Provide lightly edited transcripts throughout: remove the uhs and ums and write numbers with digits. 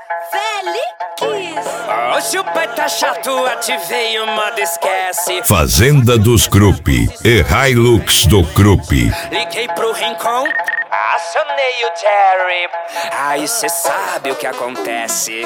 Félix! Hoje o pai tá chato, ativei o modo esquece. Fazenda dos Krupp e Hilux do Krupp. Liguei pro Rincon, acionei o Jerry. Aí cê sabe o que acontece.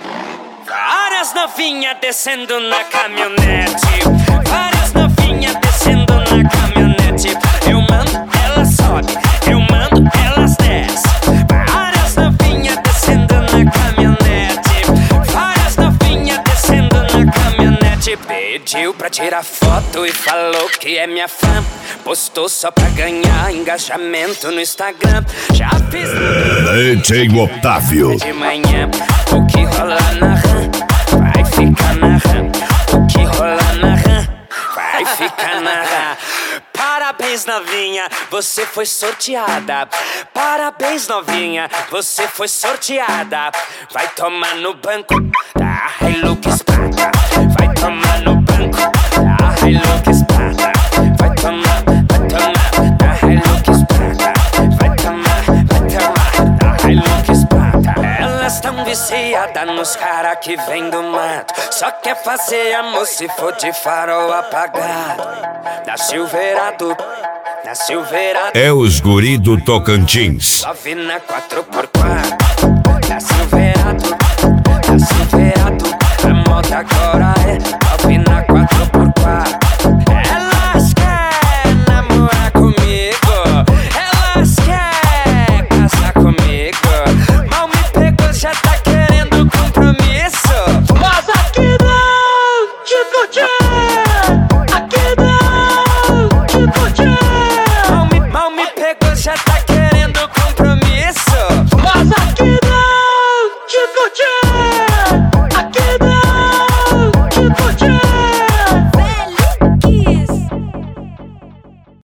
Várias novinhas descendo na caminhonete. Várias novinhas descendo na caminhonete. Eu mando, ela sobe. Eu mando, elas desce. Várias novinhas descendo na caminhonete. Várias novinhas descendo na caminhonete. Pediu pra tirar foto e falou que é minha fã. Postou só pra ganhar engajamento no Instagram. Já fiz DJ Otávio. de manhã. O que rola na rã vai ficar na rã. O que rola na rã vai ficar na rã. Parabéns, novinha, você foi sorteada. Parabéns, novinha, você foi sorteada. Vai tomar no banco da Hilux Prata. Vai tomar no banco da Hilux Prata. Vai tomar da Hilux Prata. Vai tomar da Hilux Prata. Elas tão viciadas nos cara que vem do mato. Só quer fazer amor se for de farol apagado. Da Silverado, da Silverado. É os guri do Tocantins. Love na 4x4. Da Silverado, da Silverado. A moda agora é love na 4x4. Elas querem namorar comigo. Elas querem casar comigo. Mal me pegou, já tá querendo compromisso. Mas aqui não te curti! Aqui não te curti! Mal me pegou, já tá querendo compromisso. Mas aqui não te curti!